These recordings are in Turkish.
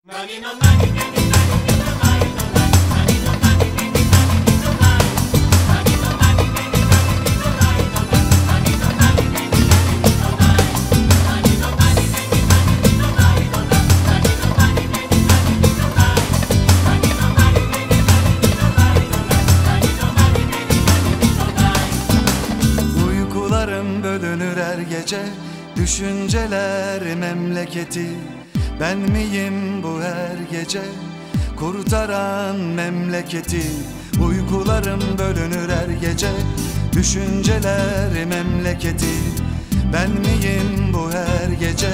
Uykularım bölünür her gece, düşünceler memleketi. Ben miyim bu her gece kurtaran memleketi? Uykularım bölünür her gece, düşünceler memleketi. Ben miyim bu her gece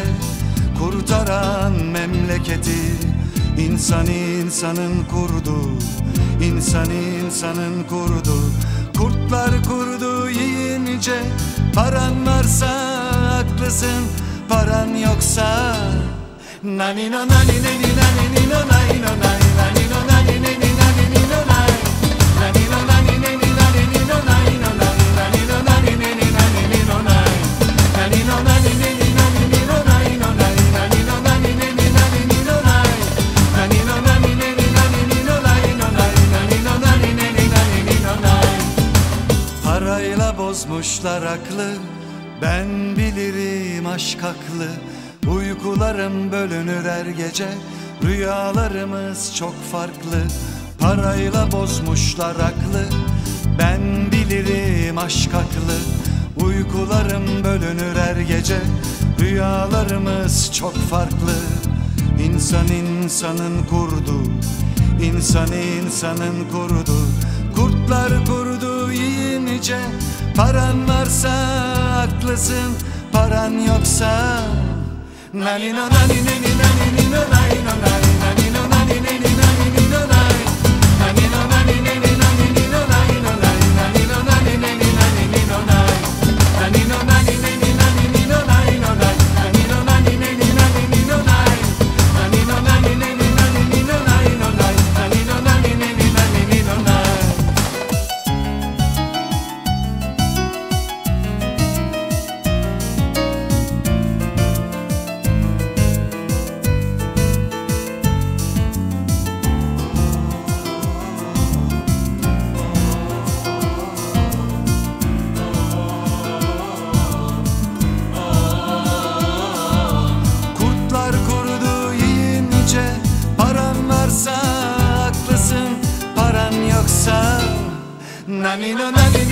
kurtaran memleketi? İnsan insanın kurdu, insan insanın kurdu. Kurtlar kurdu yiyince, paran varsa haklısın, paran yoksa nani no nani nani nani no nani no nani nani no nani nani nani no nani nani no nani nani nani no nani no nani nani no nani nani nani no nani nani no nani nani nani no nani no nani nani no nani nani nani no nani nani no nani nani nani no nani no nani nani no nani nani nani no nani. Parayla bozmuşlar aklı, ben bilirim aşk haklı. Uykularım bölünür her gece, rüyalarımız çok farklı. Parayla bozmuşlar aklı, ben bilirim aşk haklı. Uykularım bölünür her gece, rüyalarımız çok farklı. İnsan insanın kurdu, insan insanın kurdu. Kurtlar kurdu yiyince, paran varsa haklısın, paran yoksa nani no nani nani nani no nani no nani nani no nani nani nani no nani nani no nani nani nani no nani no nani nani no nani nani nani no nani nani no nani nani nani no nani no nani nani no nani nani nani no nani nani no nani nani nani no nani no nani nani no nani nani nani no nani. Haklısın, paran yoksa nani no nani